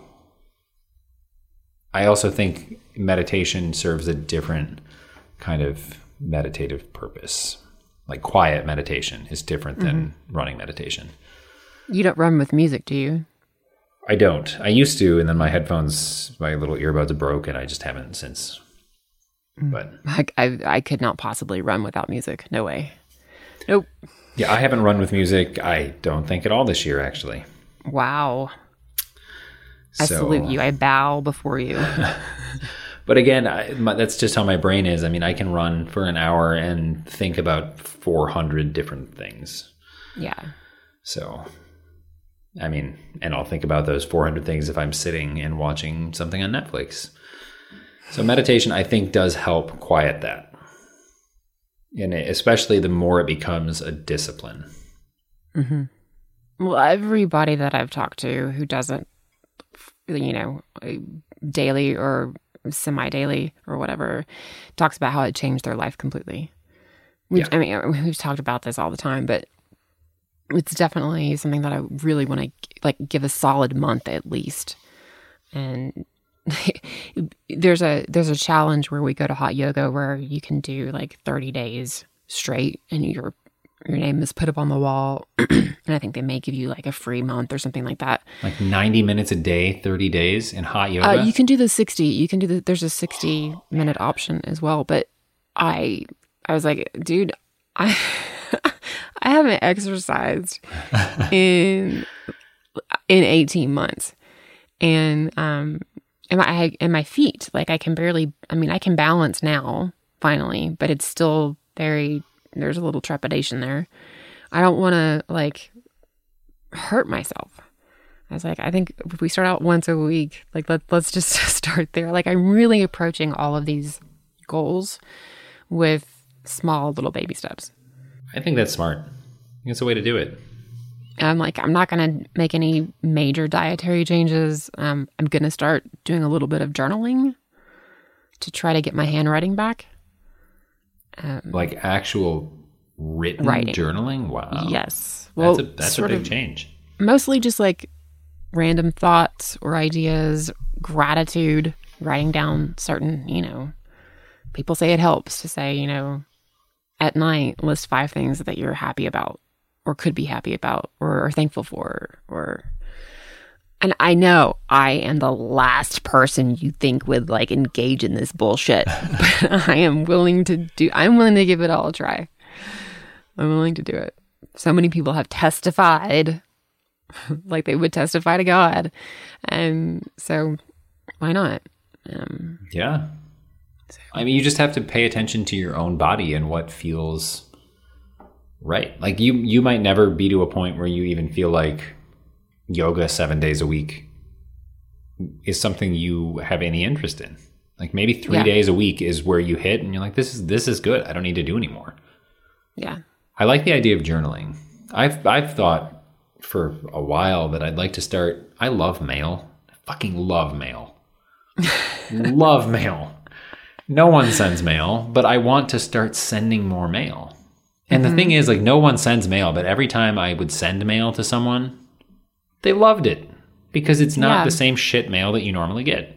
I also think meditation serves a different kind of meditative purpose. Like quiet meditation is different than mm-hmm. running meditation. You don't run with music, do you? I don't. I used to, and then my headphones, my little earbuds broke, and I just haven't since. But I, I, I could not possibly run without music. No way. Nope. Yeah, I haven't run with music, I don't think, at all this year, actually. Wow. I So, salute you. I bow before you. But again, I, my, that's just how my brain is. I mean, I can run for an hour and think about four hundred different things. Yeah. So, I mean, and I'll think about those four hundred things if I'm sitting and watching something on Netflix. So meditation, I think, does help quiet that. And it, especially the more it becomes a discipline. Mm-hmm. Well, everybody that I've talked to who doesn't, you know, daily or semi-daily or whatever, talks about how it changed their life completely. We've, yeah. I mean, we've talked about this all the time, but it's definitely something that I really want to like give a solid month at least. And there's a there's a challenge where we go to hot yoga where you can do like thirty days straight, and your your name is put up on the wall, and I think they may give you like a free month or something like that. Like ninety minutes a day, thirty days in hot yoga? Uh, you can do the sixty. You can do the, there's a sixty minute option as well. But I, I was like, dude, I, I haven't exercised in, in eighteen months. And, um, and my, and my feet, like I can barely, I mean, I can balance now finally, but it's still very, there's a little trepidation there. I don't want to like hurt myself. I was like, I think if we start out once a week, like let, let's just start there. Like I'm really approaching all of these goals with small little baby steps. I think that's smart. I think it's a way to do it. And I'm like, I'm not going to make any major dietary changes. Um, I'm going to start doing a little bit of journaling to try to get my handwriting back. Um, like actual written writing. Journaling? Wow. Yes. Well, that's a, that's a big change. Mostly just like random thoughts or ideas, gratitude, writing down certain, you know, people say it helps to say, you know, at night, list five things that you're happy about or could be happy about or are thankful for. Or, and I know I am the last person you think would like engage in this bullshit, but I am willing to do, I'm willing to give it all a try. I'm willing to do it. So many people have testified like they would testify to God. And so why not? Um, yeah. So. I mean, you just have to pay attention to your own body and what feels right. Like you, you might never be to a point where you even feel like yoga seven days a week is something you have any interest in. Like maybe three yeah. days a week is where you hit and you're like, this is, this is good. I don't need to do anymore. Yeah. I like the idea of journaling. I've, I've thought for a while that I'd like to start. I love mail. I fucking love mail. Love mail. No one sends mail, but I want to start sending more mail. And mm-hmm. the thing is, like, no one sends mail, but every time I would send mail to someone, they loved it because it's not yeah. the same shit mail that you normally get.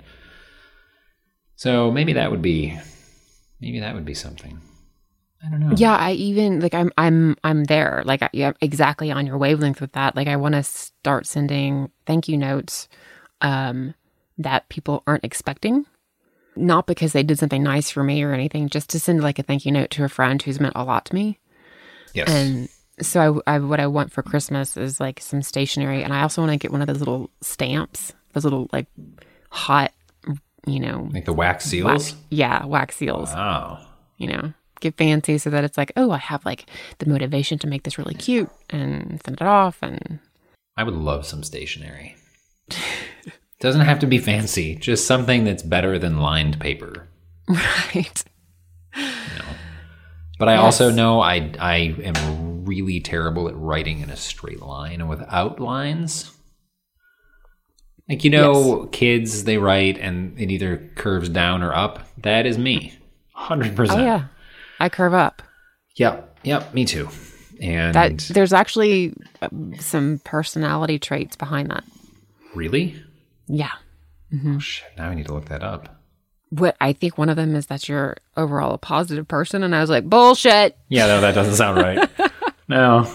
So maybe that would be, maybe that would be something. I don't know. Yeah, I even like I'm I'm I'm there. Like I, yeah, exactly on your wavelength with that. Like I want to start sending thank you notes um, that people aren't expecting. Not because they did something nice for me or anything, just to send like a thank you note to a friend who's meant a lot to me. Yes. And so I, I what I want for Christmas is like some stationery, and I also want to get one of those little stamps, those little like hot, you know, like the wax seals. Wax, yeah, wax seals. Wow. You know, get fancy so that it's like, oh, I have like the motivation to make this really cute and send it off. And I would love some stationery. Doesn't have to be fancy, just something that's better than lined paper. Right. You know. But I yes. also know I I am really terrible at writing in a straight line and without lines. Like, you know, yes. kids, they write and it either curves down or up. That is me. one hundred percent. Oh, yeah. I curve up. Yep. Yep. Me too. And that, there's actually some personality traits behind that. Really? Yeah. Mm-hmm. Oh, shit. Now I need to look that up. What I think one of them is that you're overall a positive person. And I was like, bullshit. Yeah, no, that doesn't sound right. No.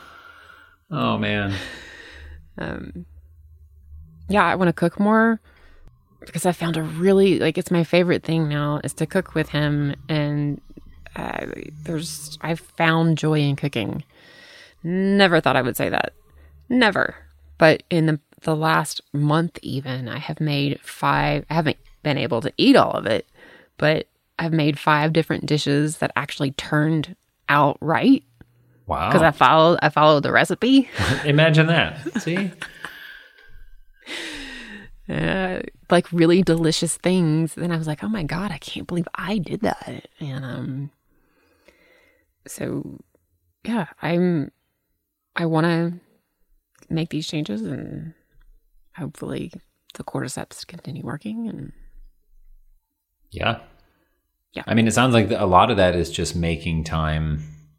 Oh, man. Um. Yeah, I want to cook more because I found a really, like, it's my favorite thing now is to cook with him. And uh, there's, I've found joy in cooking. Never thought I would say that. Never. But in the the last month even, I have made five, I haven't been able to eat all of it, but I've made five different dishes that actually turned out right. Wow. Because I followed, I followed the recipe. Imagine that. See? Uh, like really delicious things. Then I was like, oh my God, I can't believe I did that. And um, so, yeah, I'm, I want to make these changes, and hopefully the cordyceps continue working. And yeah. Yeah. I mean, it sounds like a lot of that is just making time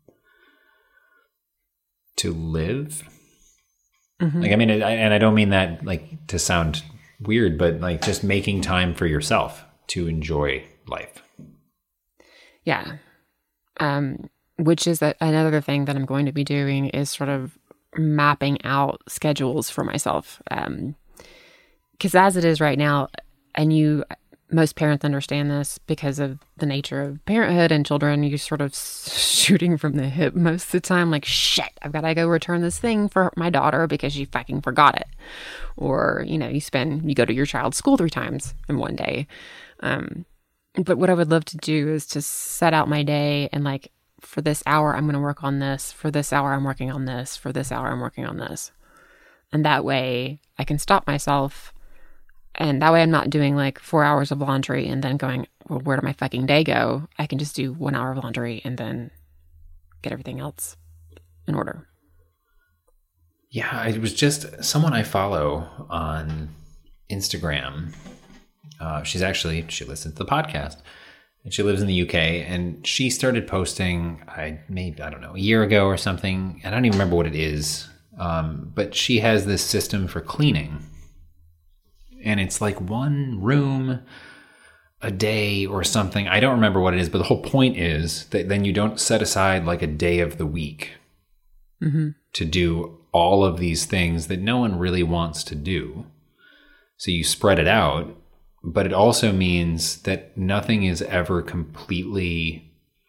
to live. Mm-hmm. Like, I mean, and I don't mean that like to sound weird, but like just making time for yourself to enjoy life. Yeah. Um, which is a, another thing that I'm going to be doing is sort of mapping out schedules for myself. Um, because as it is right now, and you, most parents understand this because of the nature of parenthood and children, you sort of shooting from the hip most of the time, like, shit, I've got to go return this thing for my daughter because she fucking forgot it. Or, you know, you spend, you go to your child's school three times in one day. Um, but what I would love to do is to set out my day and like, for this hour, I'm going to work on this. For this hour, I'm working on this. For this hour, I'm working on this. And that way I can stop myself. And that way I'm not doing like four hours of laundry and then going, well, where did my fucking day go? I can just do one hour of laundry and then get everything else in order. Yeah, it was just someone I follow on Instagram. Uh, she's actually, she listens to the podcast. And she lives in the U K, and she started posting, I maybe, I don't know, a year ago or something. I don't even remember what it is. Um, but she has this system for cleaning. And it's like one room a day or something. I don't remember what it is, but the whole point is that then you don't set aside like a day of the week mm-hmm. to do all of these things that no one really wants to do. So you spread it out. But it also means that nothing is ever completely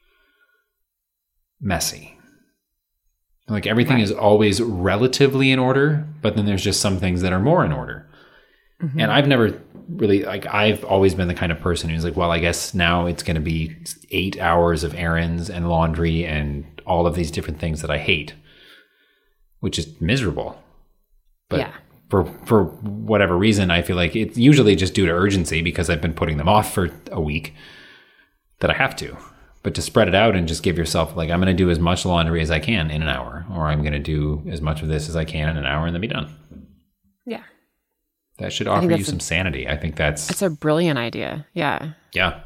messy. Like everything right. is always relatively in order, but then there's just some things that are more in order. Mm-hmm. And I've never really, like, I've always been the kind of person who's like, well, I guess now it's going to be eight hours of errands and laundry and all of these different things that I hate, which is miserable. But yeah. For for whatever reason, I feel like it's usually just due to urgency because I've been putting them off for a week that I have to. But to spread it out and just give yourself, like, I'm going to do as much laundry as I can in an hour, or I'm going to do as much of this as I can in an hour and then be done. Yeah. That should offer you some a, sanity. I think that's... It's a brilliant idea. Yeah. Yeah.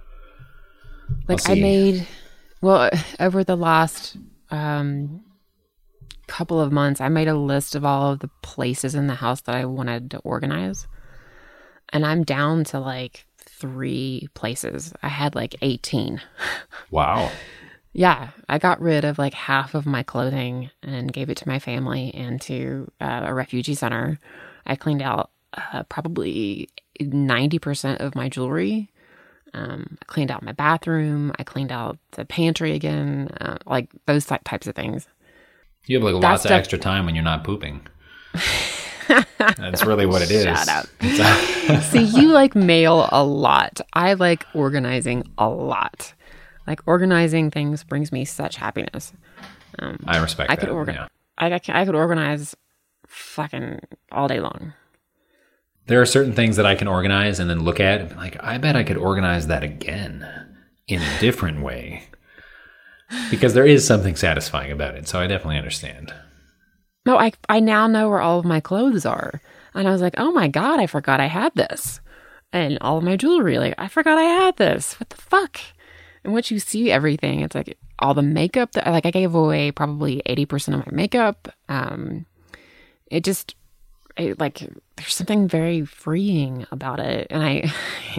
Like I made, well, over the last... Um, couple of months, I made a list of all of the places in the house that I wanted to organize. And I'm down to like three places. I had like eighteen. Wow. Yeah. I got rid of like half of my clothing and gave it to my family and to uh, a refugee center. I cleaned out uh, probably ninety percent of my jewelry. Um, I cleaned out my bathroom. I cleaned out the pantry again. Uh, like those types of things. You have like lots of extra time when you're not pooping. That's really what it is. Shut up. See, you like mail a lot. I like organizing a lot. Like organizing things brings me such happiness. Um, I respect I that. Could orga- yeah. I, I, I could organize fucking all day long. There are certain things that I can organize and then look at and be like, I bet I could organize that again in a different way. Because there is something satisfying about it. So I definitely understand. No, I I now know where all of my clothes are. And I was like, oh my God, I forgot I had this. And all of my jewelry, like, I forgot I had this. What the fuck? And once you see everything, it's like all the makeup that, like, I gave away probably eighty percent of my makeup. Um, it just, it, like, there's something very freeing about it. And I,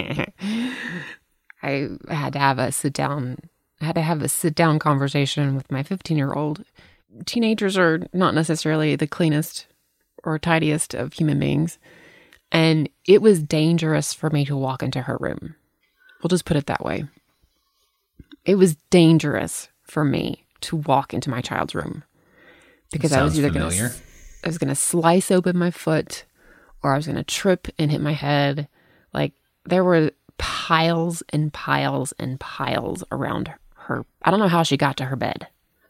I had to have a sit down I had to have a sit-down conversation with my fifteen-year-old. Teenagers are not necessarily the cleanest or tidiest of human beings. And it was dangerous for me to walk into her room. We'll just put it that way. It was dangerous for me to walk into my child's room. Because I was either going to I was going to slice open my foot, or I was going to trip and hit my head. Like, there were piles and piles and piles around her. Her, I don't know how she got to her bed.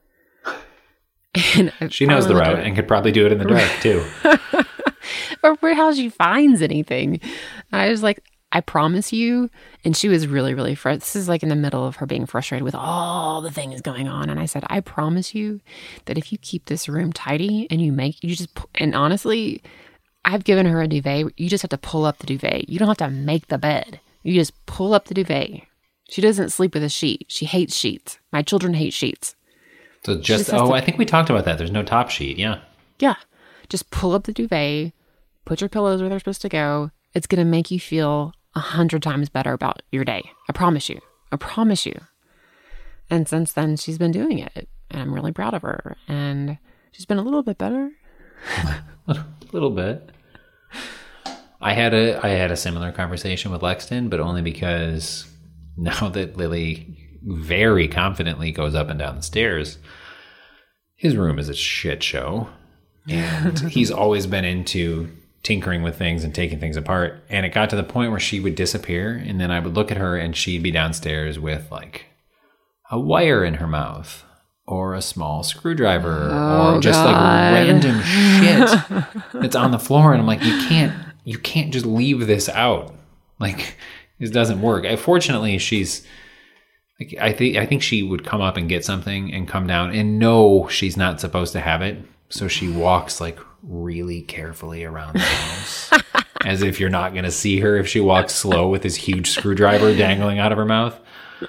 And she knows the route and could probably do it in the dark too. Or how she finds anything. And I was like, I promise you. And she was really, really frustrated. This is like in the middle of her being frustrated with all the things going on. And I said, I promise you that if you keep this room tidy and you make, you just, and honestly, I've given her a duvet. You just have to pull up the duvet. You don't have to make the bed. You just pull up the duvet. She doesn't sleep with a sheet. She hates sheets. My children hate sheets. So just, just oh, to, I think we talked about that. There's no top sheet. Yeah. Yeah. Just pull up the duvet, put your pillows where they're supposed to go. It's going to make you feel a hundred times better about your day. I promise you. I promise you. And since then, she's been doing it. And I'm really proud of her. And she's been a little bit better. A little bit. I had a I had a similar conversation with Lexton, but only because now that Lily very confidently goes up and down the stairs, his room is a shit show. And he's always been into tinkering with things and taking things apart. And it got to the point where she would disappear, and then I would look at her and she'd be downstairs with like a wire in her mouth or a small screwdriver oh, or just God. like random shit that's on the floor. And I'm like, you can't, you can't just leave this out. Like, this doesn't work. I, fortunately, she's like, I think, I think she would come up and get something and come down and know she's not supposed to have it. So she walks like really carefully around the house as if you're not going to see her if she walks slow with this huge screwdriver dangling out of her mouth.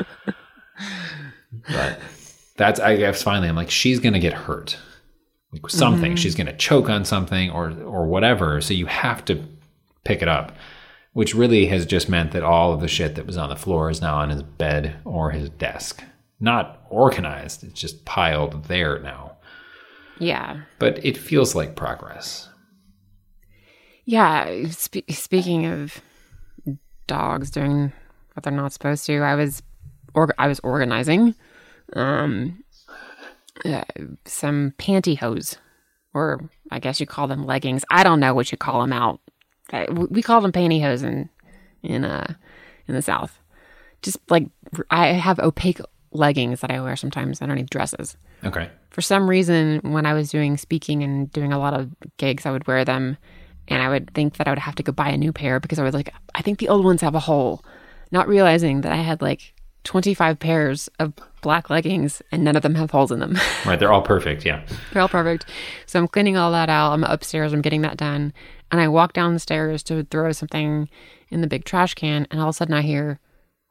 But that's, I guess, finally, I'm like, she's going to get hurt. Like something. Mm-hmm. She's going to choke on something or or whatever. So you have to pick it up, which really has just meant that all of the shit that was on the floor is now on his bed or his desk. Not organized. It's just piled there now. Yeah. But it feels like progress. Yeah. Spe- speaking of dogs doing what they're not supposed to, I was or- I was organizing um, uh, some pantyhose, or I guess you call them leggings. I don't know what you call them out. Uh, we call them pantyhose in in uh in the South. Just like I have opaque leggings that I wear sometimes underneath dresses. Okay. For some reason, when I was doing speaking and doing a lot of gigs, I would wear them, and I would think that I would have to go buy a new pair because I was like, I think the old ones have a hole, not realizing that I had like twenty-five pairs of black leggings and none of them have holes in them. Right, they're all perfect, yeah. They're all perfect. So I'm cleaning all that out. I'm upstairs, I'm getting that done, and I walk down the stairs to throw something in the big trash can, and all of a sudden I hear...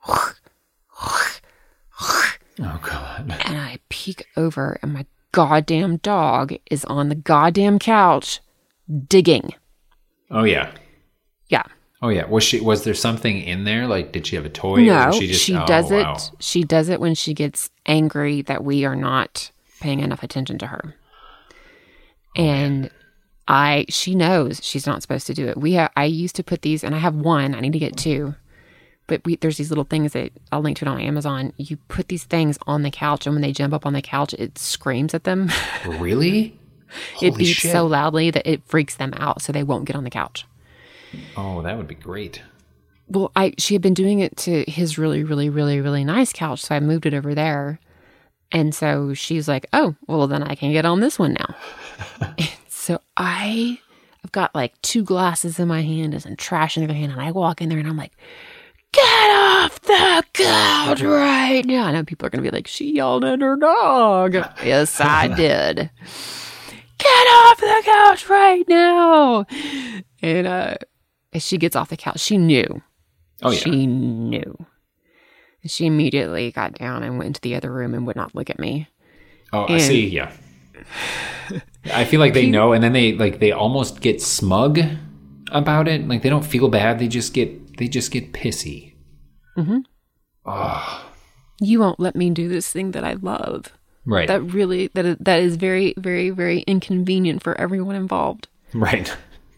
Oh, God. And I peek over, and my goddamn dog is on the goddamn couch digging. Oh, yeah. Yeah. Oh, yeah. Was she? Was there something in there? Like, did she have a toy? No, or she, just, she oh, does it. Wow. She does it when she gets angry that we are not paying enough attention to her. Oh, and man. I, she knows she's not supposed to do it. We, ha- I used to put these, and I have one. I need to get two. But we, there's these little things that I'll link to it on Amazon. You put these things on the couch, and when they jump up on the couch, it screams at them. Really? It beeps shit. so loudly that it freaks them out, so they won't get on the couch. Oh, that would be great. Well, I she had been doing it to his really, really, really, really nice couch, so I moved it over there. And so she's like, oh, well, then I can get on this one now. And so I, I've got like two glasses in my hand and some trash in the other hand, and I walk in there, and I'm like, get off the couch right now. I know people are going to be like, she yelled at her dog. Yes, I did. Get off the couch right now. And uh, as she gets off the couch, she knew. Oh, yeah. She knew. And she immediately got down and went into the other room and would not look at me. Oh, and I see. Yeah. I feel like they know, and then they like they almost get smug about it. Like they don't feel bad. They just get they just get pissy. Mm-hmm. Oh. You won't let me do this thing that I love. Right. That really that is, that is very, very, very inconvenient for everyone involved. Right.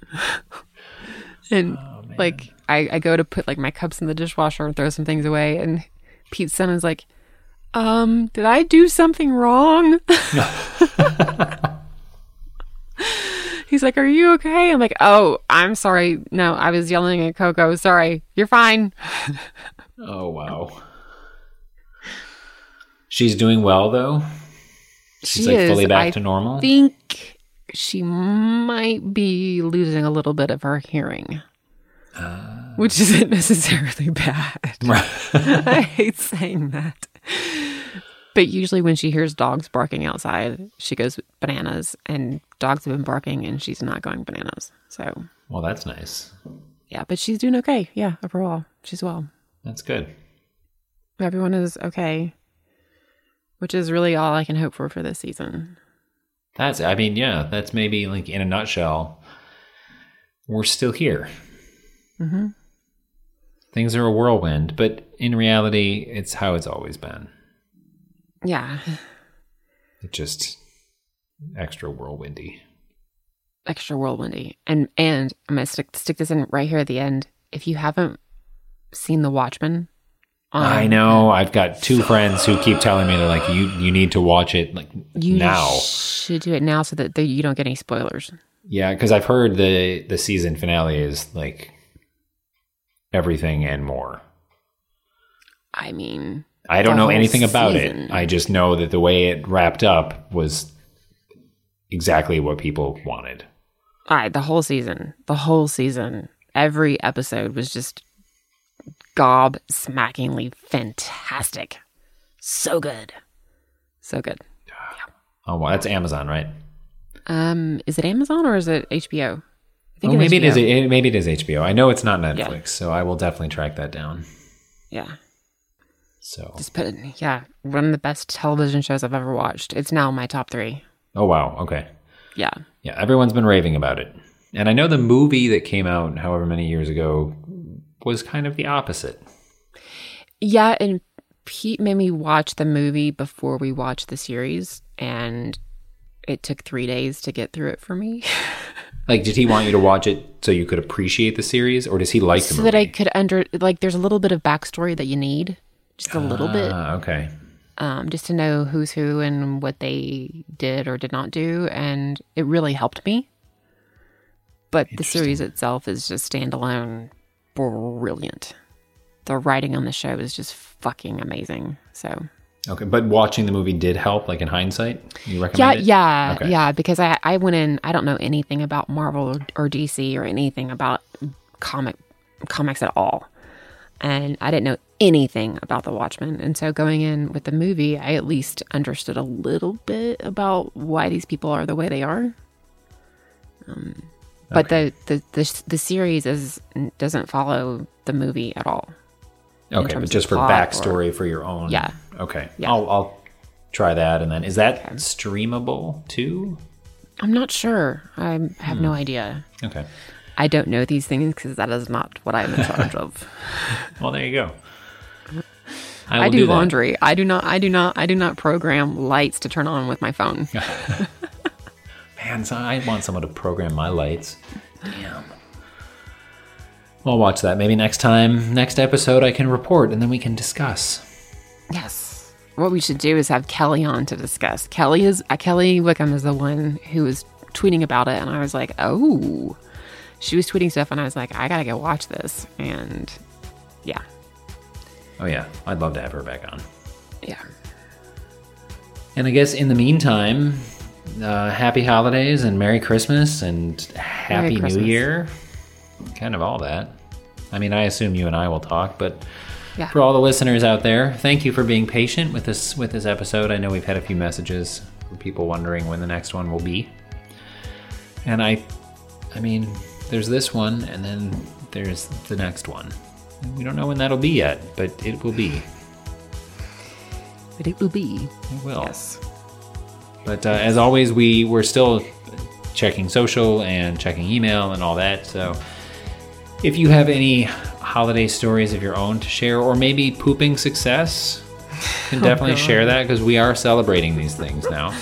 And oh, like I, I go to put like my cups in the dishwasher and throw some things away, and Pete's son is like, um, did I do something wrong? He's like, are you okay? I'm like, oh, I'm sorry. No, I was yelling at Coco. Sorry. You're fine. Oh, wow. She's doing well, though? She's she like fully is. back I to normal? I think she might be losing a little bit of her hearing. Uh, which isn't necessarily bad. I hate saying that. But usually when she hears dogs barking outside, she goes bananas, and dogs have been barking and she's not going bananas. So, well, that's nice. Yeah, but she's doing okay. Yeah, overall, she's well. That's good. Everyone is okay, which is really all I can hope for for this season. That's, I mean, yeah, that's maybe like in a nutshell, we're still here. Mm-hmm. Things are a whirlwind, but in reality, it's how it's always been. Yeah. It's just extra whirlwindy. Extra whirlwindy. And and I'm going to stick, stick this in right here at the end. If you haven't seen The Watchmen. Um, I know. I've got two friends who keep telling me, they're like, you you need to watch it like you now. You should do it now so that they, you don't get any spoilers. Yeah, because I've heard the, the season finale is like everything and more. I mean... I don't know anything about it. I just know that the way it wrapped up was exactly what people wanted. All right, the whole season. The whole season. Every episode was just gob-smackingly fantastic. So good. So good. Yeah. Oh, well, that's Amazon, right? Um, is it Amazon or is it H B O? I think oh, maybe H B O. it is. Maybe it is H B O. I know it's not Netflix, Yeah. so I will definitely track that down. Yeah. So just put it, yeah, one of the best television shows I've ever watched. It's now my top three. Oh wow, okay. Yeah. Yeah, everyone's been raving about it. And I know the movie that came out however many years ago was kind of the opposite. Yeah, and Pete made me watch the movie before we watched the series, and it took three days to get through it for me. Like, did he want you to watch it so you could appreciate the series, or does he like the so movie? So that I could under, like, there's a little bit of backstory that you need. Just a little ah, bit. Okay. Um, just to know who's who and what they did or did not do. And it really helped me. But the series itself is just standalone brilliant. The writing on the show is just fucking amazing. So. Okay. But watching the movie did help, like in hindsight? You recommend yeah, it? Yeah. Okay. Yeah. Because I, I went in, I don't know anything about Marvel or, or D C or anything about comic comics at all. And I didn't know anything about The Watchmen. And so going in with the movie, I at least understood a little bit about why these people are the way they are. Um, but okay. the, the, the, the series is doesn't follow the movie at all. Okay, but just for backstory or, for your own. Yeah. Okay. Yeah. I'll, I'll try that. And then, is that okay. streamable too? I'm not sure. I have hmm. no idea. Okay. I don't know these things because that is not what I'm in charge of. Well, there you go. I, I do, do laundry. I do not. I do not. I do not program lights to turn on with my phone. Man, so I want someone to program my lights. Damn. Well, I'll watch that. Maybe next time, next episode, I can report and then we can discuss. Yes. What we should do is have Kelly on to discuss. Kelly is uh, Kelly Wickham is the one who was tweeting about it, and I was like, oh. She was tweeting stuff, and I was like, I gotta go watch this. And yeah. Oh, yeah. I'd love to have her back on. Yeah. And I guess in the meantime, uh, happy holidays and Merry Christmas and Happy Merry New Year. Kind of all that. I mean, I assume you and I will talk, but yeah. For all the listeners out there, thank you for being patient with this with this episode. I know we've had a few messages from people wondering when the next one will be. And I, I mean... There's this one, and then there's the next one. We don't know when that'll be yet, but it will be. But it will be. It will. Yes. But uh, as always, we, we're still checking social and checking email and all that. So if you have any holiday stories of your own to share, or maybe pooping success, you can definitely oh, share that, because we are celebrating these things now.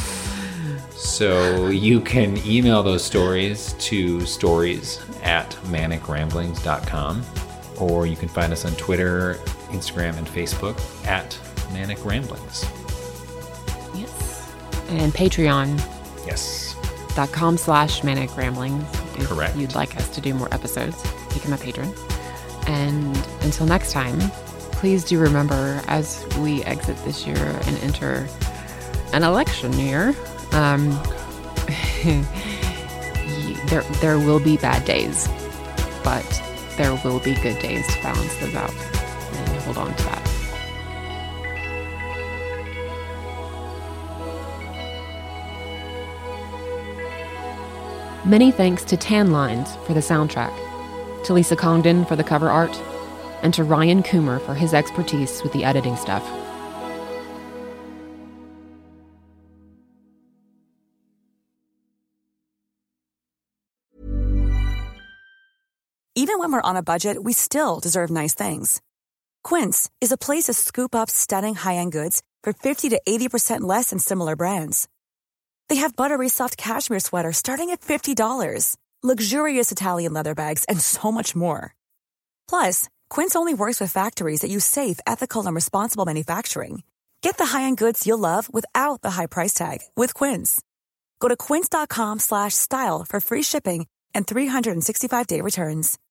So you can email those stories to stories at manic ramblings dot com, or you can find us on Twitter, Instagram, and Facebook at Manic Ramblings. Yes. And Patreon. Yes. Dot com slash Manic Ramblings. If Correct. You'd like us to do more episodes, become a patron. And until next time, please do remember, as we exit this year and enter an election year, Um, there there will be bad days, but there will be good days to balance those out, and hold on to that. Many thanks to Tan Lines for the soundtrack, to Lisa Congdon for the cover art, and to Ryan Coomer for his expertise with the editing stuff. Even when we're on a budget, we still deserve nice things. Quince is a place to scoop up stunning high-end goods for fifty to eighty percent less than similar brands. They have buttery soft cashmere sweaters starting at fifty dollars, luxurious Italian leather bags, and so much more. Plus, Quince only works with factories that use safe, ethical, and responsible manufacturing. Get the high-end goods you'll love without the high price tag with Quince. Go to quince.com slash style for free shipping and three sixty-five day returns.